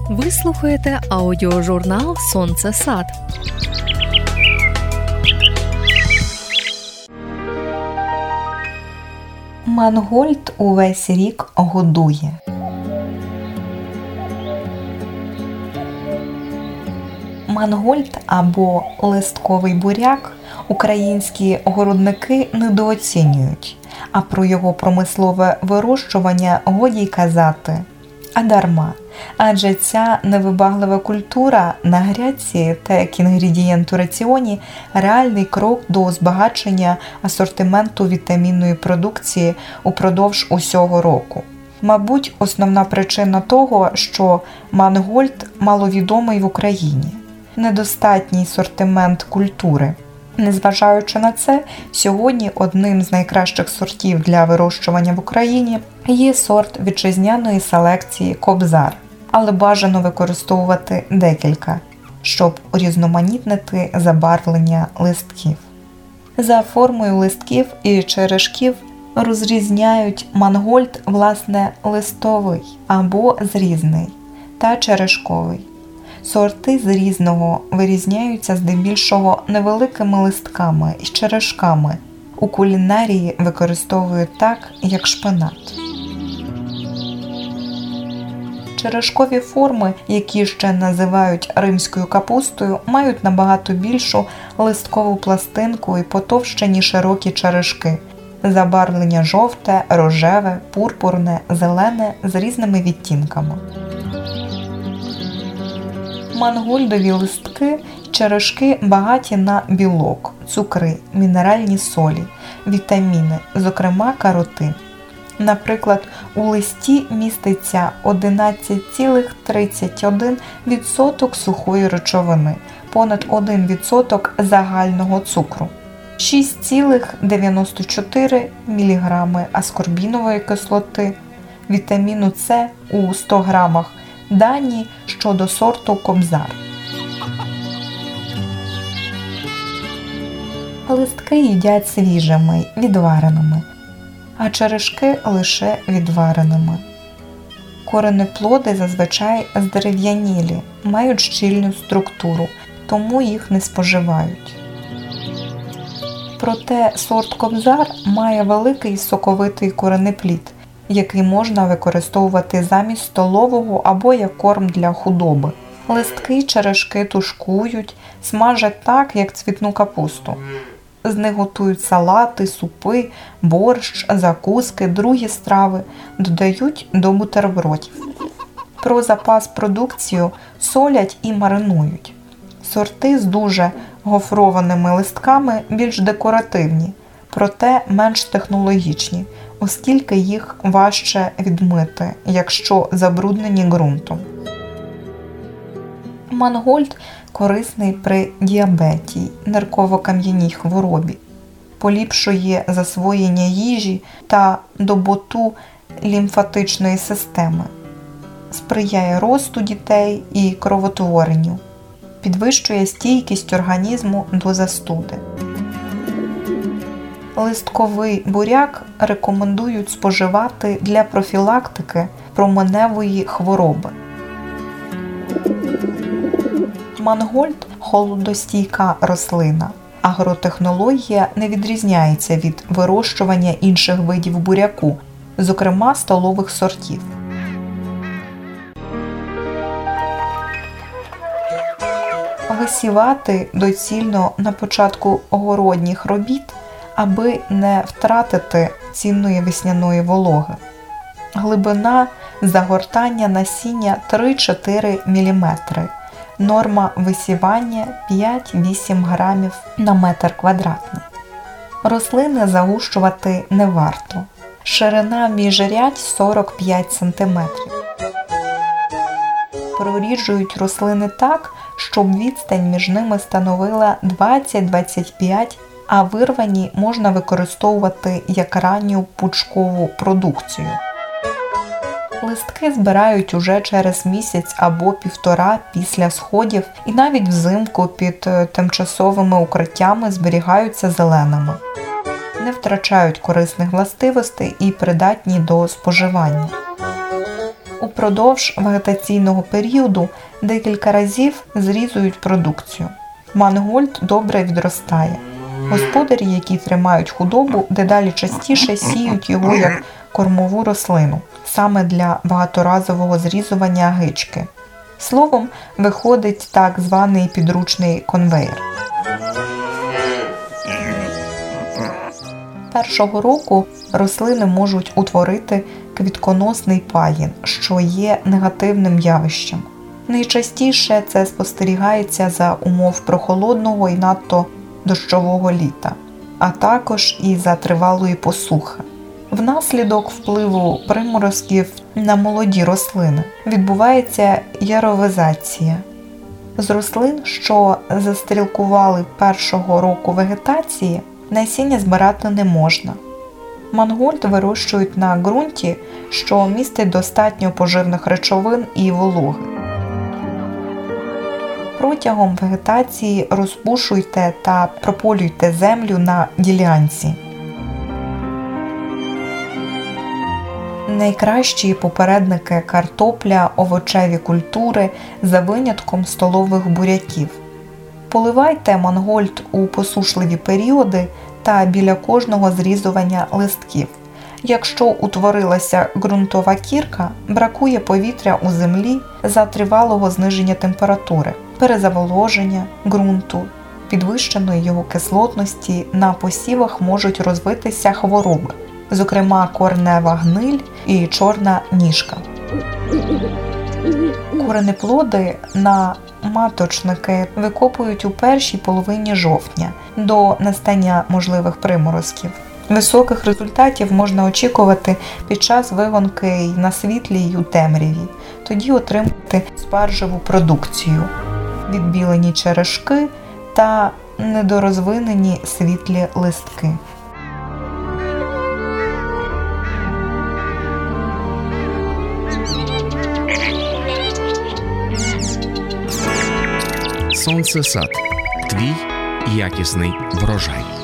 Ви слухаєте аудіожурнал «Сонце Сад». Мангольд увесь рік годує. Мангольд або листковий буряк українські городники недооцінюють, а про його промислове вирощування годі й казати. А дарма, адже ця невибаглива культура на грядці та як інгредієнт у раціоні – реальний крок до збагачення асортименту вітамінної продукції упродовж усього року. Мабуть, основна причина того, що мангольд маловідомий в Україні – недостатній сортимент культури. Незважаючи на це, сьогодні одним з найкращих сортів для вирощування в Україні є сорт вітчизняної селекції «Кобзар», але бажано використовувати декілька, щоб урізноманітнити забарвлення листків. За формою листків і черешків розрізняють мангольд, власне, листовий або зрізний та черешковий. Сорти з різного вирізняються здебільшого невеликими листками і черешками. У кулінарії використовують так, як шпинат. Черешкові форми, які ще називають римською капустою, мають набагато більшу листкову пластинку і потовщені широкі черешки. Забарвлення жовте, рожеве, пурпурне, зелене з різними відтінками. Мангольдові листки, черешки багаті на білок, цукри, мінеральні солі, вітаміни, зокрема каротин. Наприклад, у листі міститься 11,31% сухої речовини, понад 1% загального цукру, 6,94 мг аскорбінової кислоти, вітаміну С у 100 грамах, дані щодо сорту «Кобзар». Листки їдять свіжими, відвареними, а черешки лише відвареними. Коренеплоди зазвичай здерев'янілі, мають щільну структуру, тому їх не споживають. Проте сорт «Кобзар» має великий соковитий коренеплід, який можна використовувати замість столового або як корм для худоби. Листки й черешки тушкують, смажать так, як цвітну капусту. З них готують салати, супи, борщ, закуски, другі страви, додають до бутербродів. Про запас продукцію солять і маринують. Сорти з дуже гофрованими листками більш декоративні, проте менш технологічні, оскільки їх важче відмити, якщо забруднені ґрунтом. Мангольд корисний при діабеті, нирково-кам'яній хворобі, поліпшує засвоєння їжі та роботу лімфатичної системи, сприяє росту дітей і кровотворенню, підвищує стійкість організму до застуди. Листковий буряк рекомендують споживати для профілактики променевої хвороби. Мангольд – холодостійка рослина. Агротехнологія не відрізняється від вирощування інших видів буряку, зокрема столових сортів. Висівати доцільно на початку городніх робіт, аби не втратити цінної весняної вологи. Глибина загортання насіння 3-4 мм. Норма висівання 5-8 грамів на метр квадратний. Рослини загущувати не варто. Ширина міжрядь 45 см. Проріджують рослини так, щоб відстань між ними становила 20-25, а вирвані можна використовувати як ранню пучкову продукцію. Листки збирають уже через місяць або півтора після сходів і навіть взимку під тимчасовими укриттями зберігаються зеленими. Не втрачають корисних властивостей і придатні до споживання. Упродовж вегетаційного періоду декілька разів зрізують продукцію. Мангольд добре відростає. Господарі, які тримають худобу, дедалі частіше сіють його як кормову рослину, саме для багаторазового зрізування гички. Словом, виходить так званий підручний конвейер. Першого року рослини можуть утворити квітконосний пагін, що є негативним явищем. Найчастіше це спостерігається за умов прохолодного і надто дощового літа, а також і за тривалої посухи. Внаслідок впливу приморозків на молоді рослини відбувається яровизація. З рослин, що застрілкували першого року вегетації, насіння збирати не можна. Мангольд вирощують на ґрунті, що містить достатньо поживних речовин і вологи. Протягом вегетації розпушуйте та прополюйте землю на ділянці. Найкращі попередники картопля, овочеві культури за винятком столових буряків. Поливайте мангольд у посушливі періоди та біля кожного зрізування листків. Якщо утворилася ґрунтова кірка, бракує повітря у землі за тривалого зниження температури, перезаволоження ґрунту, підвищеної його кислотності, на посівах можуть розвитися хвороби, зокрема коренева гниль і чорна ніжка. Коренеплоди на маточники викопують у першій половині жовтня, до настання можливих приморозків. Високих результатів можна очікувати під час вигонки й на світлі, й у темряві. Тоді отримати спаржеву продукцію, відбілені черешки та недорозвинені світлі листки. Сонцесад. Твій якісний врожай.